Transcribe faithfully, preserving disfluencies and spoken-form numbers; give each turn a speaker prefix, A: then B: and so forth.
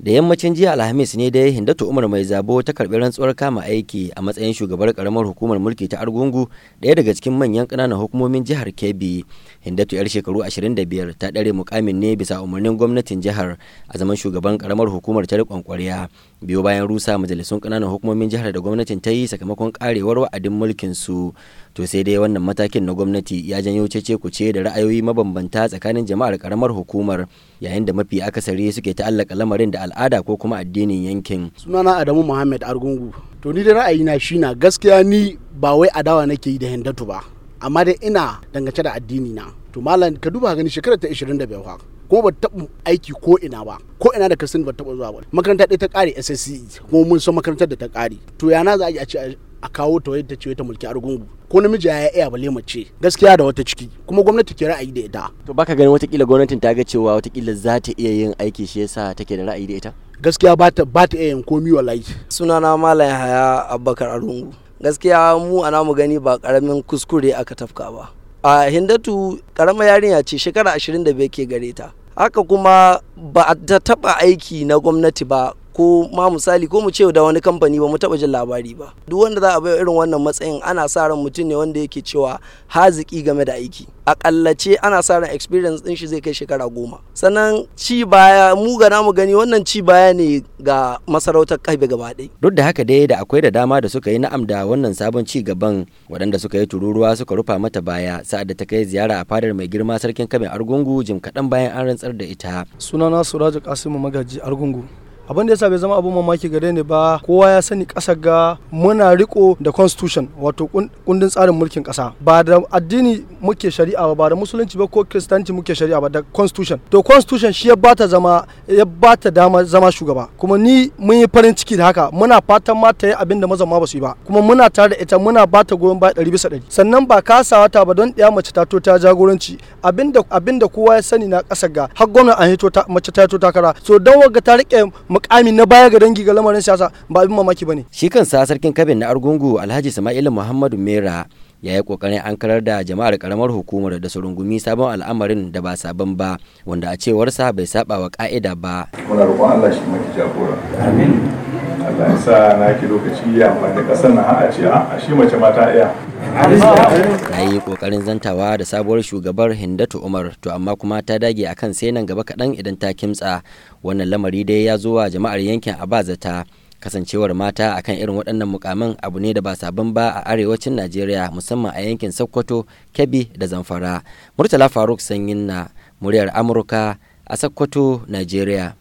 A: Da yammacin jiya Alhamis ne dai Hindatu Umar Mai Zabo ta karbi rantsuwar kama aiki a matsayin shugabar karamar hukumar mulki ta Argungu, ɗaya daga cikin manyan ƙananan hukumomin jihar Kebbi. Hindatu yar shekaru ashirin da biyar ta ɗare mukamin ne bisa umarnin gwamnatin jihar a zaman shugaban karamar hukumar ta riƙon ƙwarya, biyo bayan rusa majalisun ƙananan hukumomin jihar da gwamnatin ta yi sakamakon karewar wa'adin mulkin su. To sai dai wannan matakin na gwamnati ya janyo cece kuce da ra'ayoyi mabambanta tsakanin jama'ar karamar hukumar, yayin da mafi akasari suke ta'allaka lamarin da al'ada ko kuma addinin yankin.
B: Sunana Adamu Muhammad Argungu. To ni da ra'ayina shi na gaskiya ni ba wai adawa nake yi da Hindatu ba, amma dai ina dangance da addini na. To malam ka duba gani shekarar ta ashirin da biyar kuma ba taɓa aiki ko ina ba, ko ina da kasin ba taɓa zuwa ba. Makaranta ɗaya ta ƙare S S C E kuma mun san makarantar da ta ƙare. To yana za a ce a kawo ta wadda ce ta mulki Argungu, ko namiji ya iya bale mace gaskiya da wata ciki, kuma gwamnati ke ra'ayi da ita.
A: To baka ganin watakila gwamnatin ta ga cewa watakila za ta iya yin aiki shi yasa take da ra'ayi da ita?
B: Gaskiya ba ta ba ta iya yin komi wallahi.
C: Sunana Malam Yahaya Abubakar Argungu. Gaskiya mu ana mu gani ba karamin kuskure aka tafka ba. A Hindatu karamar yarinya ce, shekara ashirin da biyar ke gare ta. Haka kuma ba ta taba aiki na gwamnati ba, ko ma misali ko mu ce da wani kamfani ba mu taba jin labari ba. Duk wanda za a bai irin wannan matsayin ana sa ran mutum ne wanda yake cewa haziki game da aiki. Akallace ana sa ran experience din shi zai kai shekara goma. Sannan ci baya mu ga namu gani wannan ci baya ne ga masarautar Kebbi gaba ɗaya.
A: Duk da haka dai da akwai da dama da suka yi na'am da wannan sabon ci gaban, waɗanda suka yi tururuwa suka rufa mata baya sa'ad da ta kai ziyara a fadar mai girma sarkin Kebbi Argungu jim kaɗan bayan an rantsar da ita.
D: Sunana Suraju Kasimu Magaji Argungu. Abin da yasa bai zama abin mamaki gare ni ba, kowa ya sani ƙasar ga muna riko da constitution, wato kundin tsarin mulkin ƙasa, ba da addini muke shari'a ba, da musulunci ba ko kristanci muke shari'a ba, da constitution. To constitution shi ya bata zama ya bata dama zama shugaba, kuma ni mun yi farin ciki da haka. Muna fatan ma ta yi abin da mazan ma ba su yi ba, kuma muna tare da ita, muna bata goyon baya ɗari bisa ɗari. Sannan ba kasawa ta ba don ɗaya mace ta to ta jagoranci abinda abinda kowa ya sani na ƙasar ga har gwamnati an hito ta mace ta to takara. So don wagga ta rike mukami na baya ga dangi ga lamarin siyasa ba abin mamaki bane.
A: Shi kansa sarkin Kebbi na Argungu Alhaji Sama'ila Muhammadu Mera ya yi kokarin an karar da jama'ar karamar hukumar da su rungumi sabon al'amarin da ba sabon ba, wanda a cewarsa bai saba wa ka'ida ba.
E: Muna roƙon Allah shi maki jagora. Amin. Allah ya sa na ki lokaci ya amfani kasar na a ce a shi mace mata iya.
A: Na yi kokarin zantawa da sabuwar shugabar Hindatu Umar, to amma kuma ta dage akan sai nan gaba kaɗan idan ta kimtsa. Wannan lamari dai ya zo wa jama'ar yankin a bazata. Kasancewar mata akan irin waɗannan mukamin abu ne da ba sabon ba a arewacin Najeriya, musamman a yankin Sokoto, Kebbi da Zamfara. Murtala Faruk Sanyin na muryar Amurka a Sokoto, Najeriya.